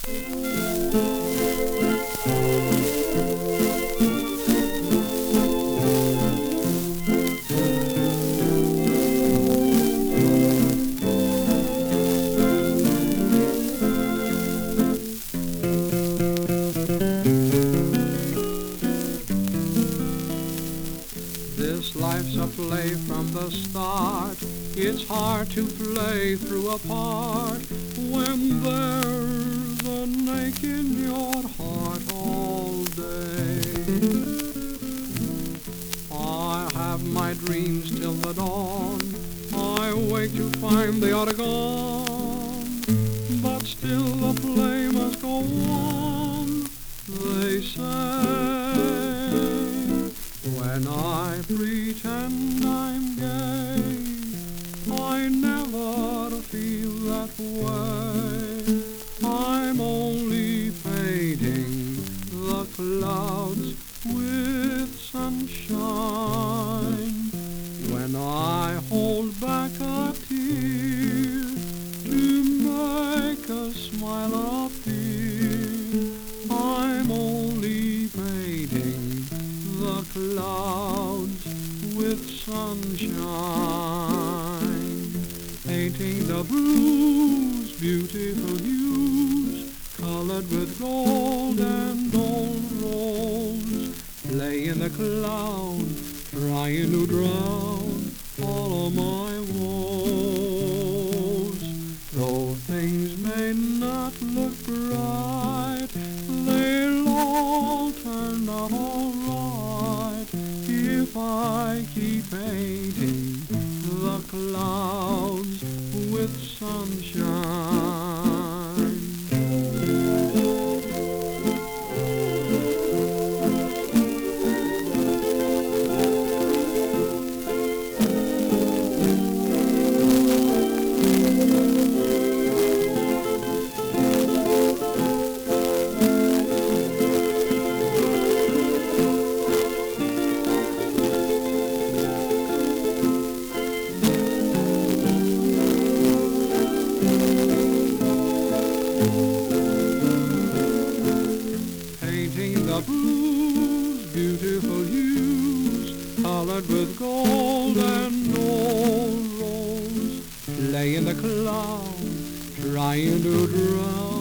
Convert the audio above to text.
This life's a play from the start. It's hard to play through a part when there's an ache in your heart all day. I have my dreams till the dawn. I wake to find they are gone, but still the play must go on, they say. When I pretend I'm gay, I never feel that way. I'm only painting the clouds with sunshine. When I hold back a tear to make a smile appear, I'm only painting the clouds with sunshine. Painting the blues, beautiful hues, colored with gold and old rose. Play in the cloud, trying to drown all of my woes. Though things may not look bright, they'll all turn out alright if I keep painting the clouds with sunshine. Painting the blues, beautiful hues, colored with gold and old rose. Play in the cloud, trying to drown